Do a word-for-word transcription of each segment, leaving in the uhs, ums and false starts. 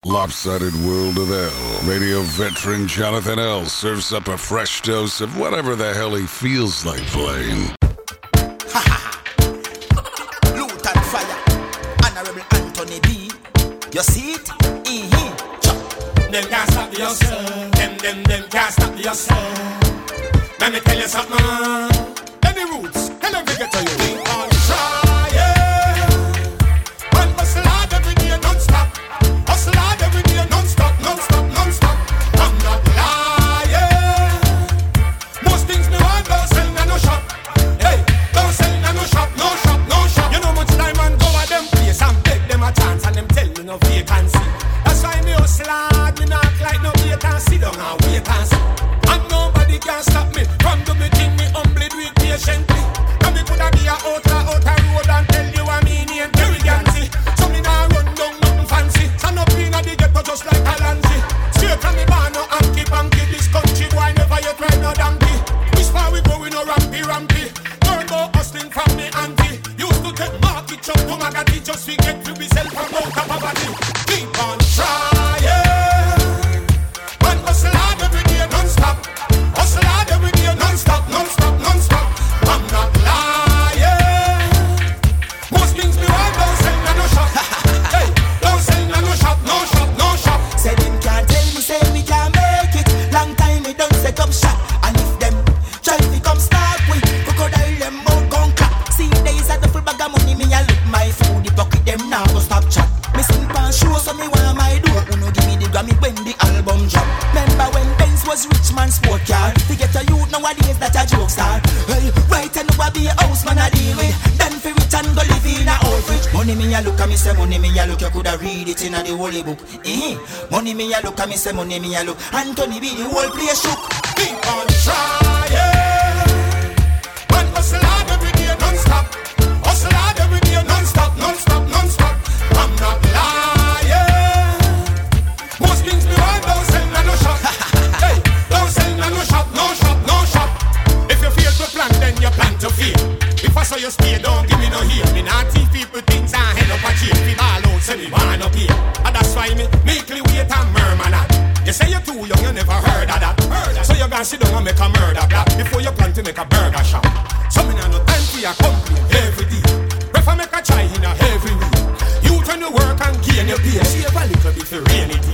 Lopsided World of L. Radio veteran Jonathan L. serves up a fresh dose of whatever the hell he feels like playing. Ha ha ha! Loot and fire. Honorable Anthony B. You see it? Mm-hmm. Chop. Them can't stop the hustle. Them, them, them can't stop the hustle. Let me tell you something. Any roots, tell them to get to you. We all try, yeah. One hustle hard every day, non-stop. Hustle hard every day, non-stop, non-stop, non-stop. I'm not lying. Most things me want, don't sell in no shop. Hey, don't sell in no shop, no shop, no shop. You know much time and go at them place and beg them a chance and them tell me no vacancy. That's why me hustle hard, me not act like no vacancy. Don't and wait and see. And nobody can stop me from do me thing, me humbly do it patiently. And me coulda be a outer, outer road and tell you I mean it arrogancy. So me nah run down nothing fancy. Stand up inna the ghetto just like a Lanzi. Straight from me bar no hanky panky. This country boy never yet ride no donkey. Which far we go we no rampy rampy. Learn more hustling from me auntie. Used to take market chop to Magadi just to get to be self from out of poverty. Keep on trying. One hustle hard every day non-stop. Hustle hard every day non-stop, non-stop, non-stop. I'm not lying. Most things me want don't sell in no shop. Hey, don't sell in no shop, no shop, no shop. Say them can't tell me, say we can't make it. Long time we don't set up shop. And if them try to come start with crocodile, them all gon' clap. See days at the full bag of money, me a look my food, the pocket them now go stop chat. Me simp and show so me want my door. Who no give me the Grammy when the album drop. Remember when Benz was rich man sport car. To get a youth nowadays that a joke star. Hey, right and now be a house man a deal with. Then fi rich and go live in a old fridge. Money me a look and me say money me a look. You coulda read it in a the holy book. Eh? Money me a look and me say money me a look. Anthony B the whole place shook. Keep on trying. One hustle hard every day non-stop. Hustle hard every day non-stop, non-stop, non-stop. I'm not lying. Most things me want don't sell in no shop. Hey, don't sell in no shop, no shop, no shop. If you fail to plan, then you plan to fail. If I saw you stay, don't give me no heel. Me not teach people things and head up a jail. Feel all out, say me want up here. And that's why me make me wait and murmur that. You say you're too young, you never heard of that. Heard so you gonna sit down and make a murder black before you plan to make a burger shop. So me nah no time for your complaint every day. Prefer make a try in a every week. You turn to work and gain your pay. Save a little bit for rainy day.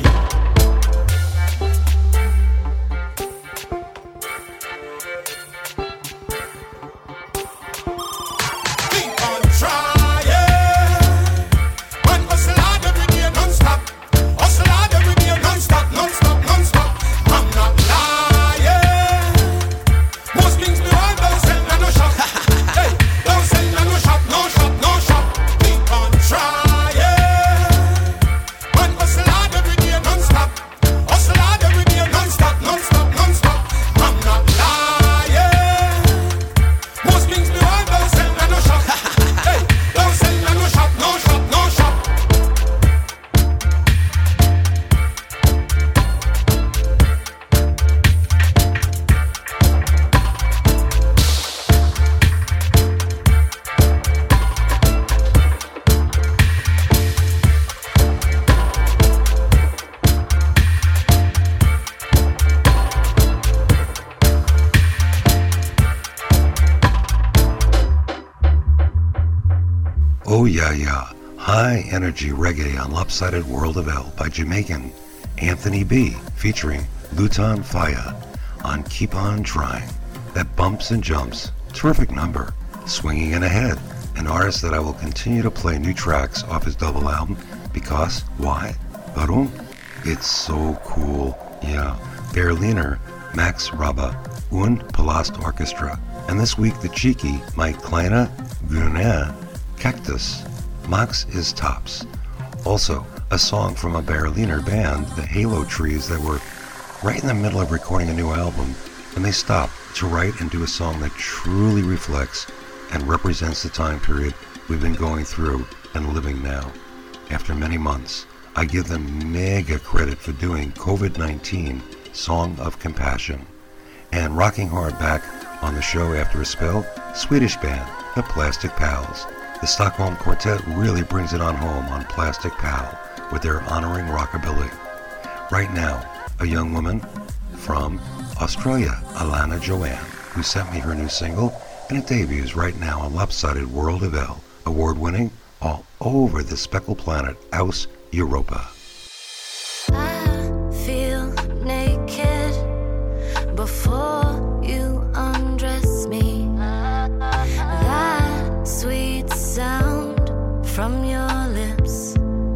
Oh Yeah Yeah, high energy reggae on Lopsided World of L by Jamaican Anthony B, featuring Lutan Fyah on Keep On Trying. That bumps and jumps, terrific number. Swinging in Ahead, an artist that I will continue to play new tracks off his double album because, why? Warum? It's so cool. Yeah, Berliner, Max Rabba, und Palast Orchestra. And this week the cheeky, my kleine grüne Cactus, Max is tops. Also, a song from a Berliner band, the Halo Trees, that were right in the middle of recording a new album, and they stopped to write and do a song that truly reflects and represents the time period we've been going through and living now. After many months, I give them mega credit for doing COVID nineteen Song of Compassion. And rocking hard back on the show after a spell, Swedish band, the Plastic Pals. The Stockholm Quartet really brings it on home on Plastic Pal with their Honoring Rockabilly. right now, a young woman from Australia, Alana Joanne, who sent me her new single, and it debuts right now on Lopsided World of El, award-winning all over the speckled planet, Aus Europa. I feel naked before you undress me. That sweet sound from your lips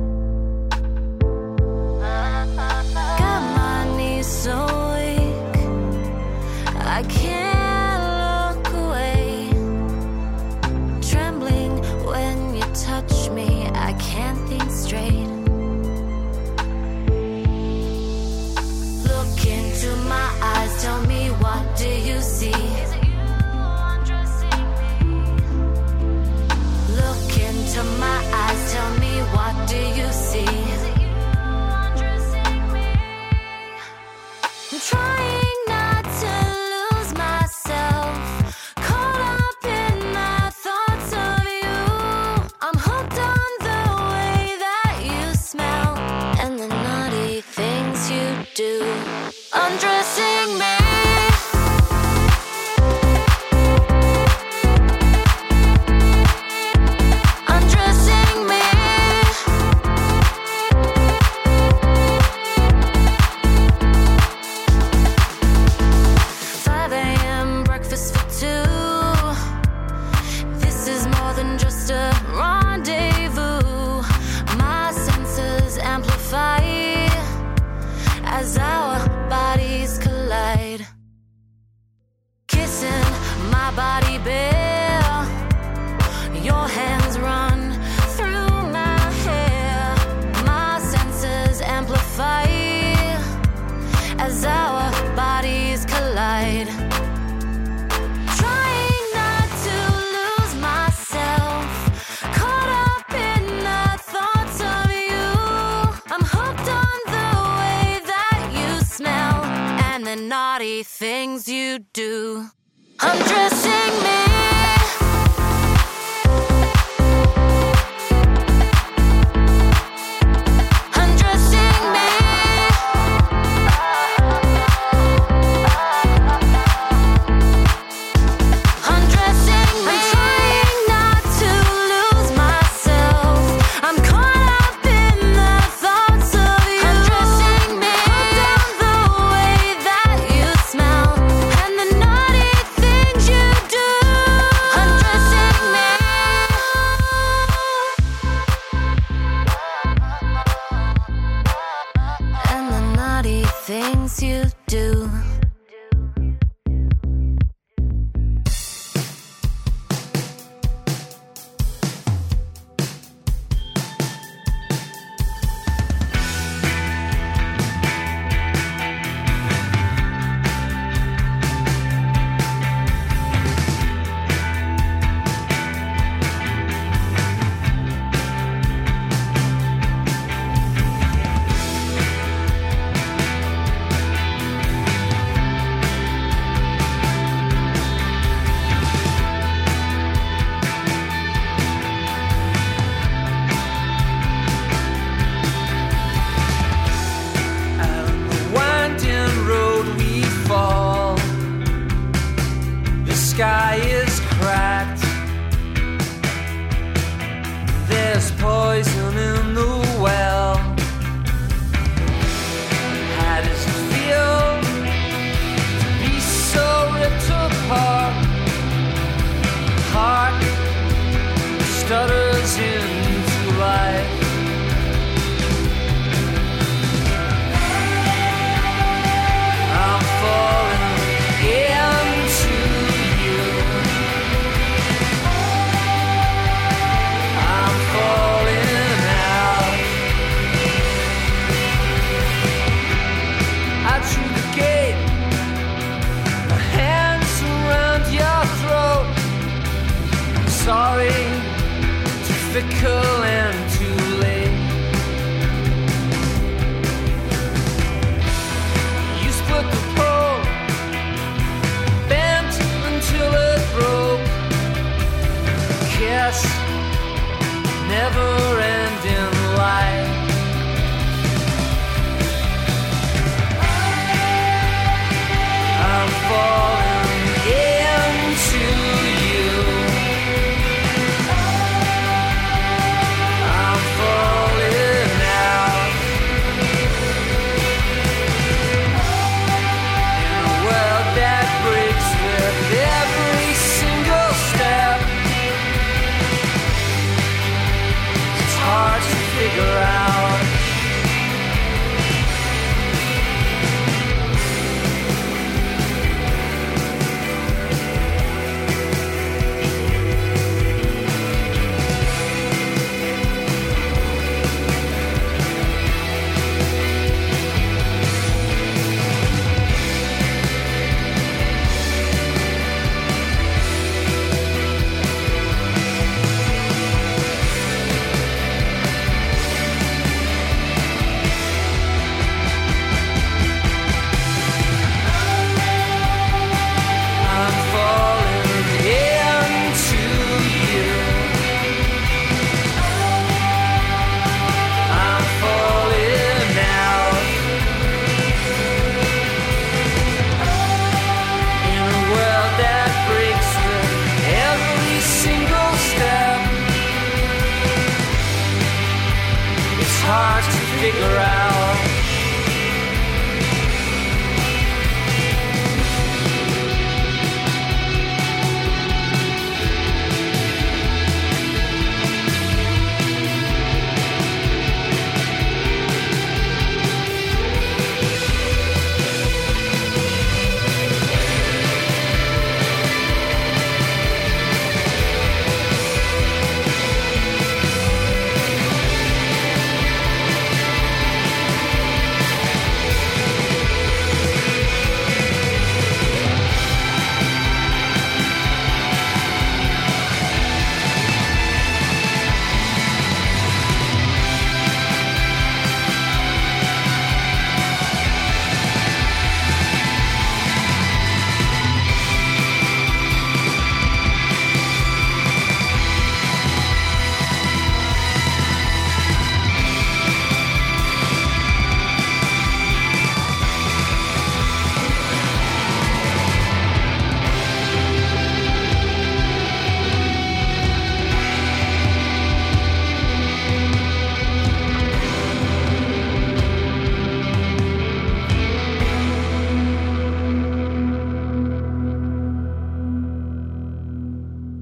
got my knees so weak I can't look away. Trembling when you touch me, I can't think straight. Look into my eyes, tell me, what do you see? Is it you undressing me? Look into my eyes, tell me, what do you see? Is it you undressing me? I'm trying not to lose myself, caught up in my thoughts of you. I'm hooked on the way that you smell and the naughty things you do. Undressing me. Undressing me. five a.m. breakfast for two. This is more than just a rendezvous. My senses amplify as our bodies collide. Kissing my body bare, your hands run through my hair. My senses amplify as our bodies collide. Trying not to lose myself, caught up in the thoughts of you. I'm hooked on the way that you smell and the naughty things you do. Undressing me. Undressing me. Undressing me. I'm trying not to lose myself. I'm caught up in the thoughts of you. Undressing me. Hooked on the way that you smell and the naughty things you do. Undressing me. And the naughty things you do.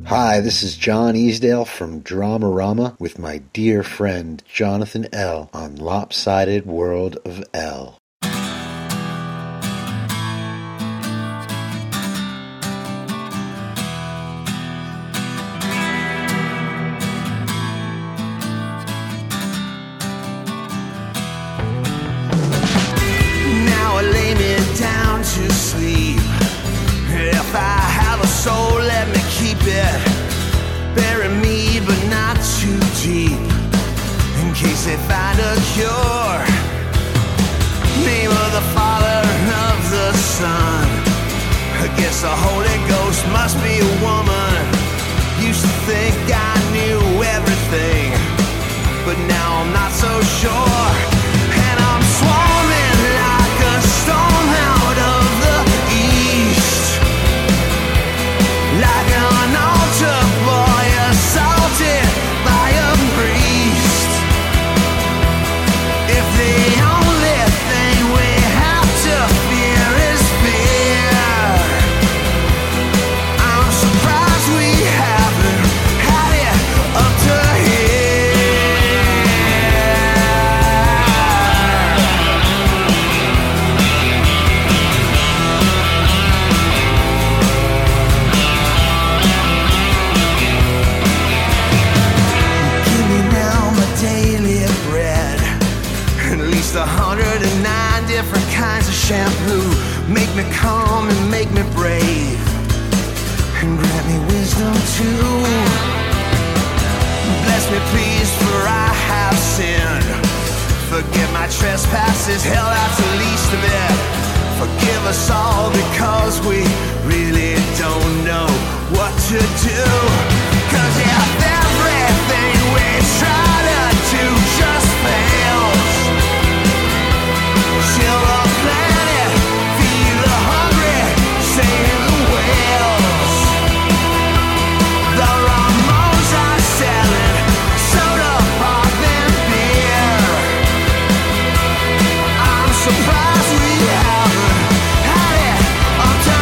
Hi, this is John Easdale from Dramarama with my dear friend Jonathan L. on Lopsided World of L. Now I lay me down to sleep. If I have a soul, let me keep it. Bury me, but not too deep, in case they find a cure. Name of the Father and of the Son. I guess the Holy Ghost must be a woman. Used to think I knew everything, but now I'm not so sure. And I'm swarming like a storm out of the east, like an altar boy assaulted by a priest. If the only thing we have to fear is fear, I'm surprised we haven't had it up to a hundred and nine different kinds of shampoo. Make me calm and make me brave, and grant me wisdom too. Bless me please, for I have sinned. Forgive my trespasses, hell that's the least of it. Forgive us all, because we really don't know what to do. Cause if everything we try to do just fails, till the planet feed the hungry, save the whales. The Ramones are selling soda pop and beer. I'm surprised we haven't had it up to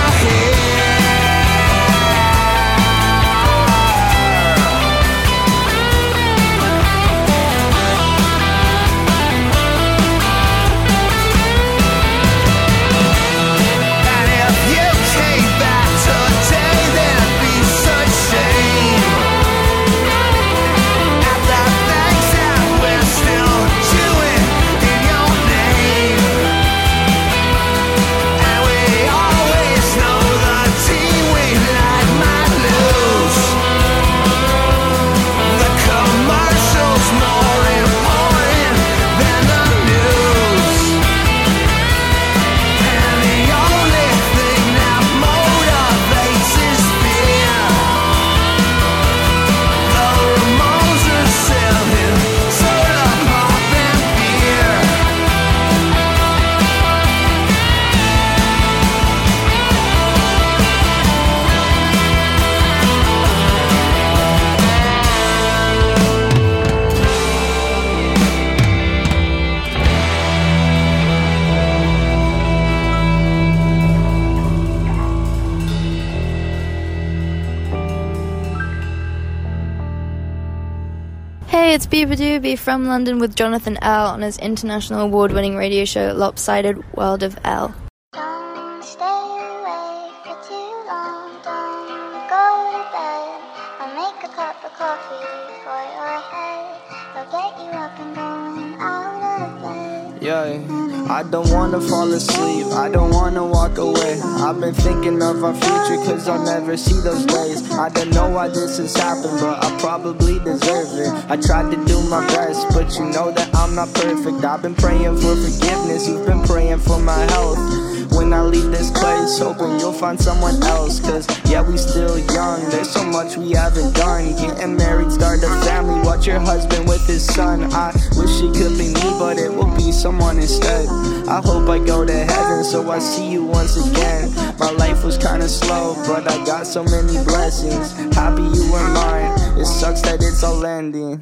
It's Biba Doobie from London with Jonathan L. on his international award-winning radio show Lopsided World of L. Don't stay awake for too long, don't go to bed. I'll make a cup of coffee for your head. I'll get you up and going out of bed. Yeah, I don't wanna fall asleep, I don't wanna walk away. I've been thinking of our future, cause I'll never see those days. I don't know why this has happened, but I probably deserve it. I tried to do my best, but you know that I'm not perfect. I've been praying for forgiveness, you've been praying for my health. When I leave this place, hoping you'll find someone else. Cause yeah, we still young, there's so much we haven't done. Getting married, start a family, watch your husband with his son. I wish it could be me, but it will be someone instead. I hope I go to heaven, so I see you once again. My life was kinda slow, but I got so many blessings. Happy you were mine, it sucks that it's all ending.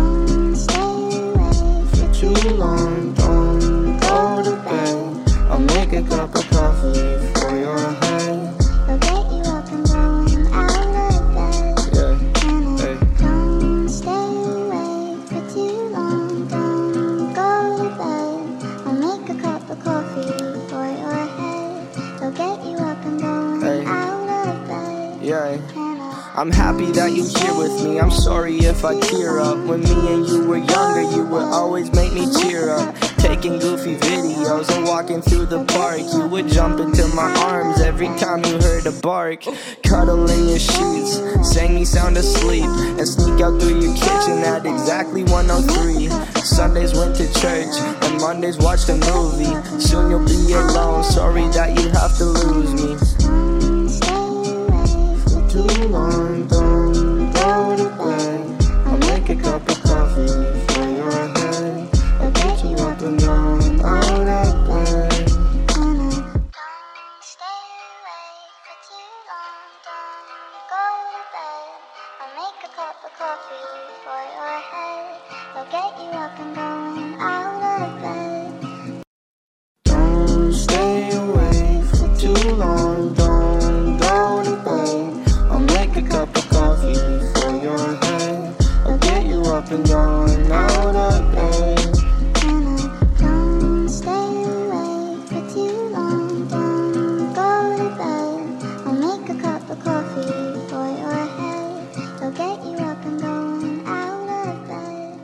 For too long, don't go to bed. I'll make a cup of coffee for your head. I'll get you up and going out of bed. of coffee for your head. They'll get you up and going hey. out of bed. Yeah. I'm happy that you're here with me. I'm sorry if I tear up. When me and you were younger, you would always make me cheer up. Taking goofy videos and walking through the park. You would jump into my arms every time you heard a bark. Cuddle in your sheets, sang me sound asleep, and sneak out through your kitchen at exactly one oh three. Sundays went to church, and Mondays watched a movie. Soon you'll be alone, sorry that you have to lose me. Too long, don't go to bed. I'll make a cup of coffee for your head. I'll get you up and going out of bed. Don't stay awake for too long, don't go to bed. I'll make a cup of coffee for your head. I'll get you up and going out of bed. Don't stay awake for too long, don't go to bed. I'll make a cup of coffee for your head. I'll get you up and going out of bed. Don't stay awake for too long, don't go to bed. I'll make a cup of coffee for your head. I'll get you up and going out of bed.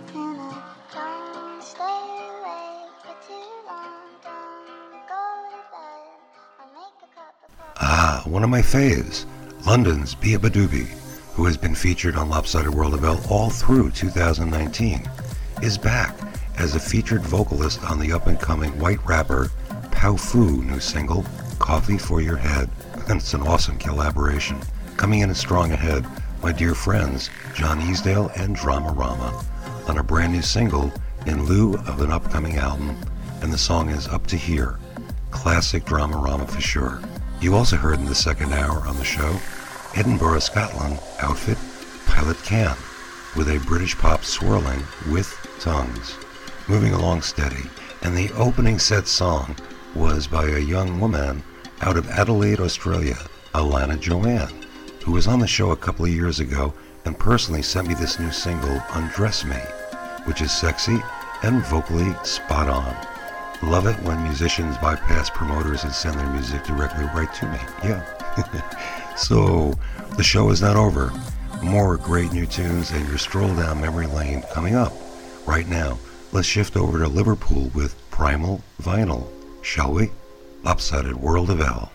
Don't stay awake for too long, don't go to bed. I'll make a cup of coffee. Ah, one of my faves. London's Beabadoobee, who has been featured on Lopsided World of El all through two thousand nineteen, is back as a featured vocalist on the up-and-coming white rapper Powfu new single, Coffee for Your Head. And it's an awesome collaboration. Coming in as strong ahead, my dear friends John Easdale and Dramarama on a brand new single in lieu of an upcoming album, and the song is Up to Here. Classic Dramarama for sure. You also heard in the second hour on the show, Edinburgh, Scotland outfit Pilot Can, with a British pop swirling with tongues. Moving along steady, and the opening set song was by a young woman out of Adelaide, Australia, Alana Joanne, who was on the show a couple of years ago and personally sent me this new single, Undress Me, which is sexy and vocally spot on. Love it when musicians bypass promoters and send their music directly right to me. Yeah. So, the show is not over. More great new tunes and your stroll down memory lane coming up. Right now, let's shift over to Liverpool with Primal Vinyl, shall we? Lopsided World of El.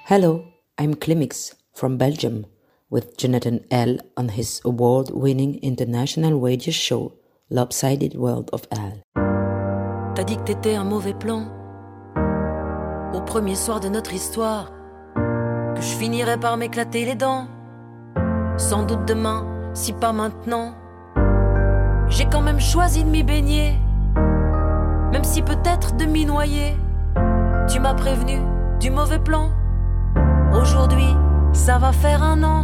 Hello, I'm Klimix from Belgium with Jonathan L. on his award-winning international radio show Lopsided World of L. T'as dit que t'étais un mauvais plan au premier soir de notre histoire, que je finirais par m'éclater les dents. Sans doute demain, si pas maintenant. J'ai quand même choisi de m'y baigner, même si peut-être de m'y noyer. Tu m'as prévenu du mauvais plan. Aujourd'hui, ça va faire un an.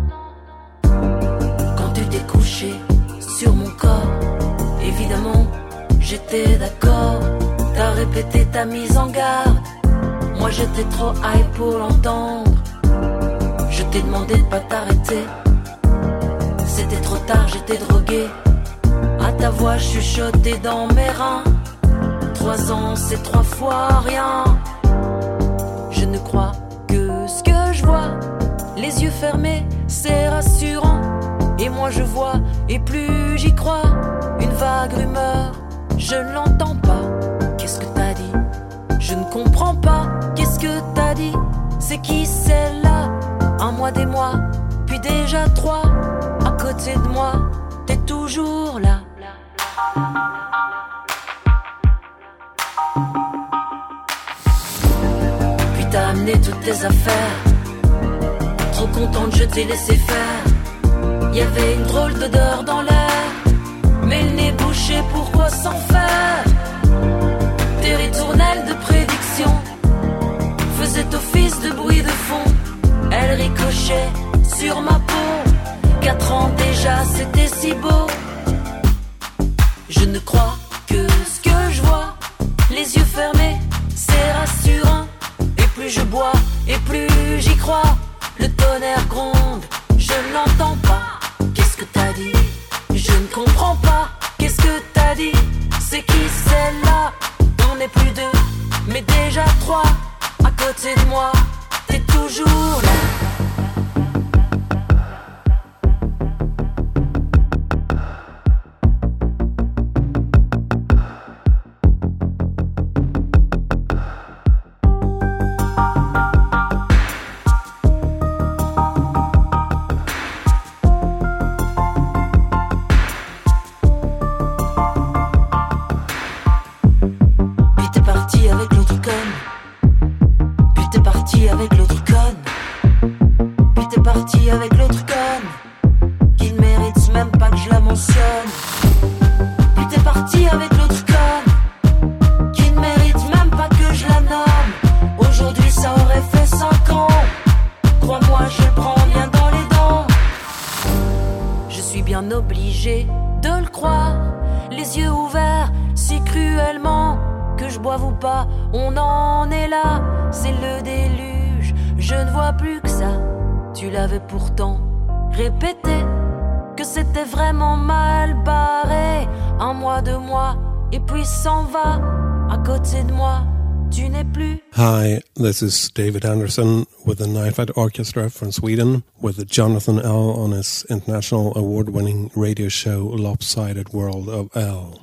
Quand tu t'es couché sur mon corps, évidemment, j'étais d'accord. T'as répété ta mise en garde. Moi j'étais trop high pour l'entendre. Je t'ai demandé de pas t'arrêter. C'était trop tard, j'étais drogué. À ta voix chuchotée dans mes reins. Trois ans, c'est trois fois rien. Je ne crois que ce que je vois. Les yeux fermés, c'est rassurant. Et moi je vois, et plus j'y crois. Une vague rumeur, je ne l'entends pas. Qu'est-ce que t'as dit? Je ne comprends pas. Qu'est-ce que t'as dit? C'est qui celle-là? Un mois, des mois, puis déjà trois. À côté de moi, t'es toujours là. Puis t'as amené toutes tes affaires. Trop contente, je t'ai laissé faire. Y'avait une drôle d'odeur dans l'air. Mais le nez bouché, pourquoi s'en faire? Tes ritournelles de prédiction faisaient office de bruit de fond. Elles ricochaient sur ma peau. Quatre ans déjà, c'était si beau. Je ne crois que ce que je vois. Les yeux fermés, c'est rassurant. Et plus je bois, et plus j'y crois. Le tonnerre gronde, je ne l'entends pas. Qu'est-ce que t'as dit? Je ne comprends pas. Qu'est-ce que t'as dit? C'est qui celle-là? On n'est plus deux, mais déjà trois. À côté de moi, t'es toujours là. Pourtant répété que c'était vraiment mal barré. Un mois, deux mois, et puis s'en va. À côté de moi, tu n'es plus. Hi, this is David Anderson with the Night Flight Orchestra from Sweden with Jonathan L. on his international award-winning radio show Lopsided World of L.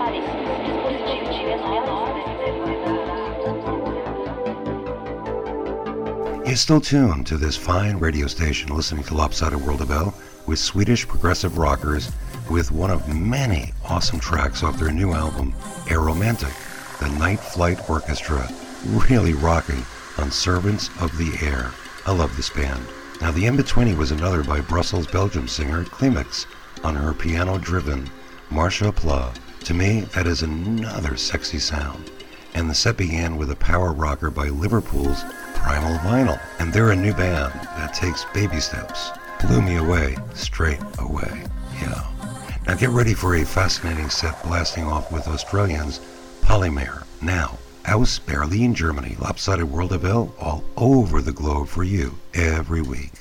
You're still tuned to this fine radio station listening to Lopsided World of L with Swedish progressive rockers with one of many awesome tracks off their new album, Aeromantic, the Night Flight Orchestra, really rocking on Servants of the Air. I love this band. Now the In-Betweenie was another by Brussels, Belgium singer Climax on her piano-driven Marcia Pla. To me, that is another sexy sound. And the set began with a power rocker by Liverpool's Primal Vinyl. And they're a new band that takes baby steps. Blew me away, straight away. Yeah. Now get ready for a fascinating set blasting off with Australians Polymere. Now, aus Berlin, Germany, Lopsided World of L, all over the globe for you every week.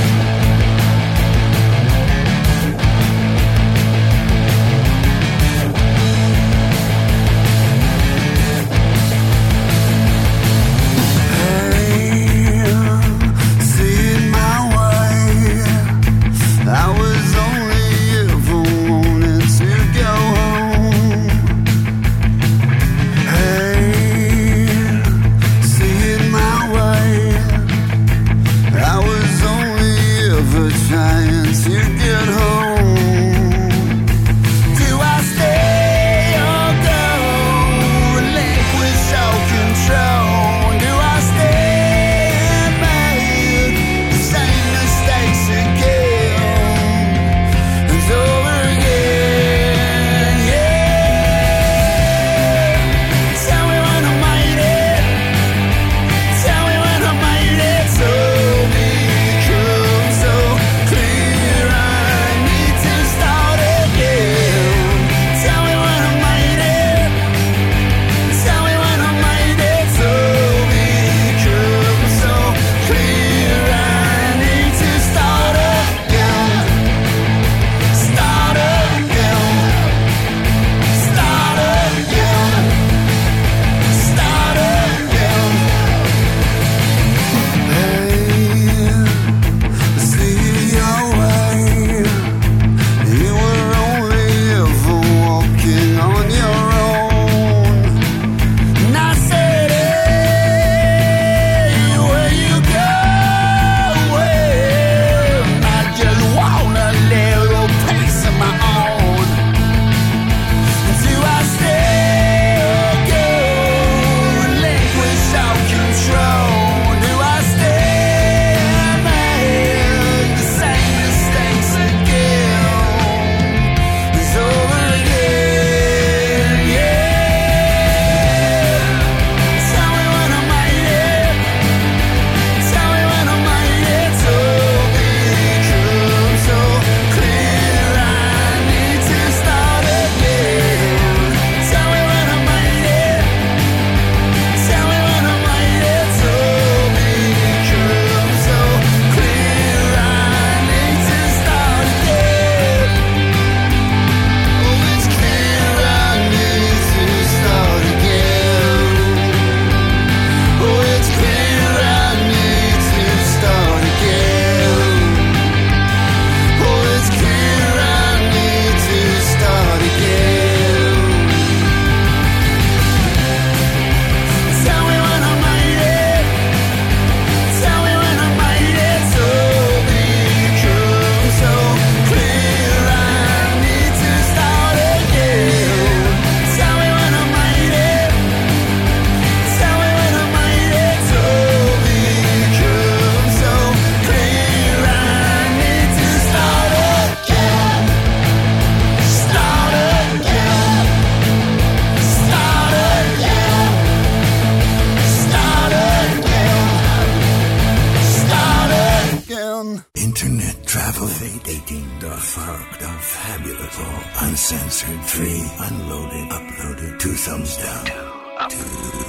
Uncensored, free, unloaded, uploaded, two thumbs down. Two, up. Two,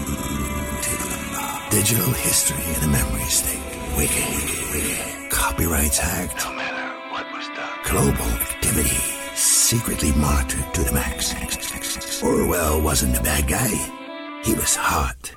two. Digital history in a memory state. Wicked, wicked, wicked. Copyrights hacked. No matter what was done. Global activity. Secretly monitored to the max. Orwell wasn't the bad guy. He was hot.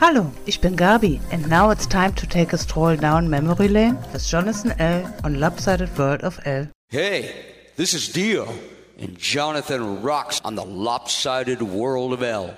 Hallo, ich bin Gabi, and now it's time to take a stroll down memory lane with Jonathan L. on Lopsided World of L. Hey, this is Dio, and Jonathan rocks on the Lopsided World of L.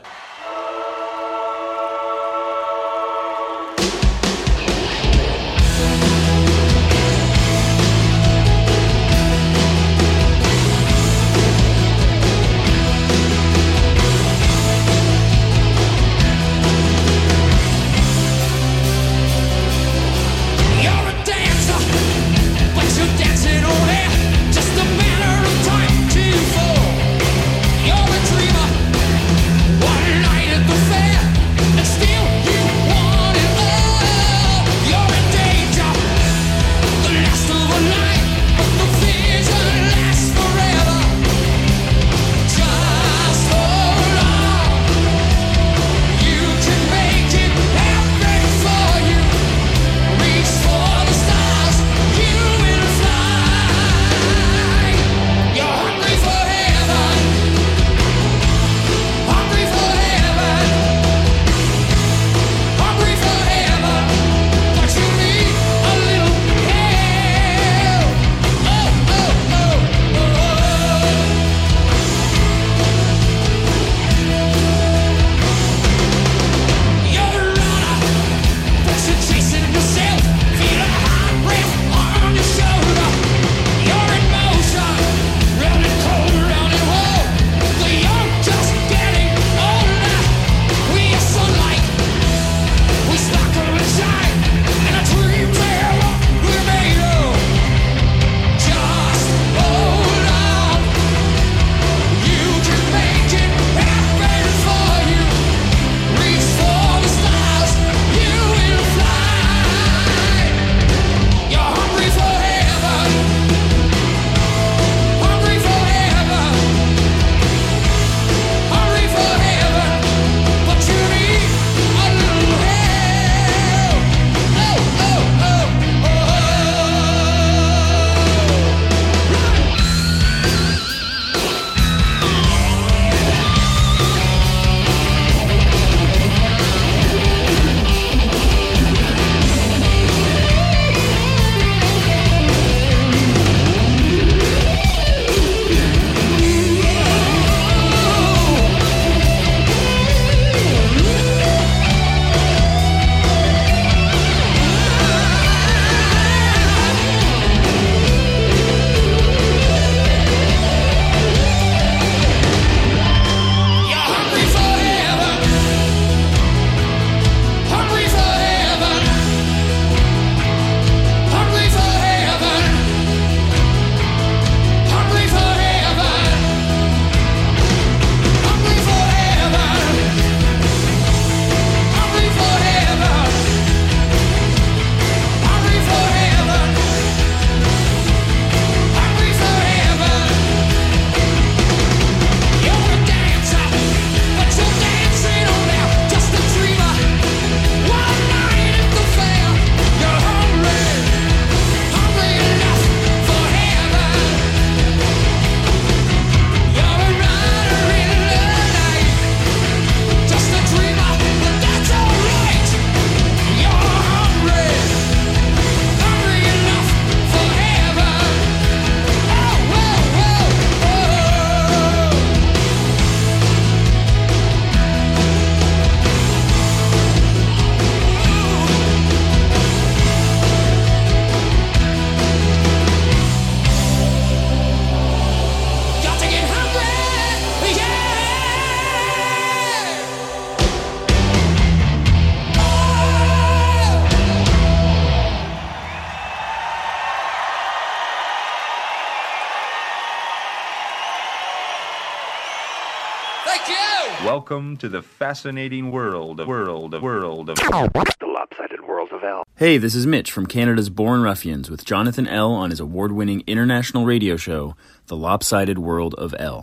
Welcome to the fascinating world of world of world of the Lopsided World of L. Hey, this is Mitch from Canada's Born Ruffians with Jonathan L. on his award-winning international radio show, The Lopsided World of L.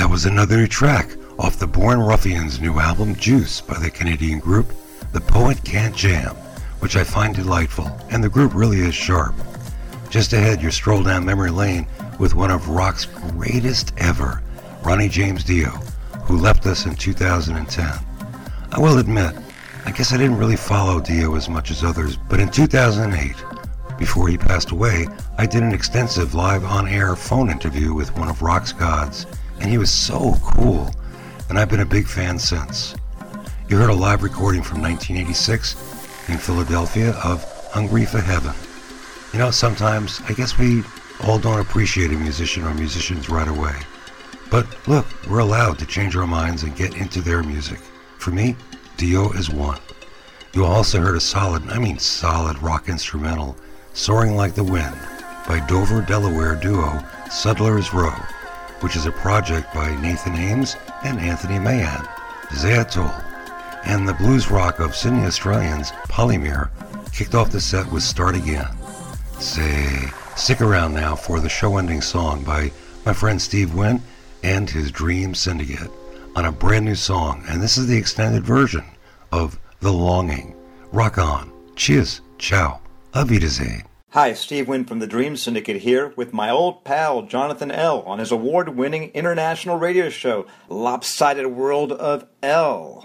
That was another track off the Born Ruffians' new album Juice by the Canadian group The Poet Can't Jam, which I find delightful, and the group really is sharp. Just ahead, your stroll down memory lane with one of rock's greatest ever, Ronnie James Dio, who left us in two thousand ten. I will admit, I guess I didn't really follow Dio as much as others, but in two thousand eight, before he passed away, I did an extensive live on-air phone interview with one of rock's gods, and he was so cool, and I've been a big fan since. You heard a live recording from nineteen eighty-six in Philadelphia of Hungry for Heaven. You know, sometimes I guess we all don't appreciate a musician or musicians right away. But look, we're allowed to change our minds and get into their music. For me, Dio is one. You also heard a solid, I mean solid rock instrumental, Soaring Like the Wind, by Dover, Delaware duo Suddler's Row, which is a project by Nathan Ames and Anthony Mahan, Zeatol, and the blues rock of Sydney Australians, Polymere, kicked off the set with Start Again. Say, stick around now for the show-ending song by my friend Steve Wynn and his Dream Syndicate on a brand new song, and this is the extended version of The Longing. Rock on. Cheers. Ciao. Auf Wiedersehen. Hi, Steve Wynn from the Dream Syndicate here with my old pal Jonathan L. on his award-winning international radio show, Lopsided World of L.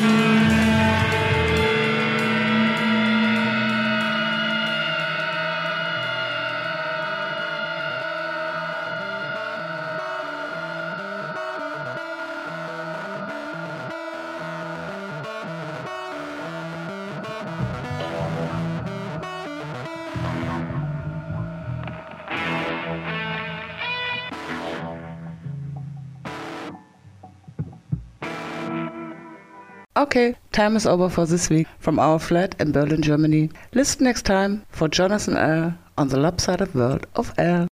Okay, time is over for this week from our flat in Berlin, Germany. Listen next time for Jonathan L. on the Lopsided World of L.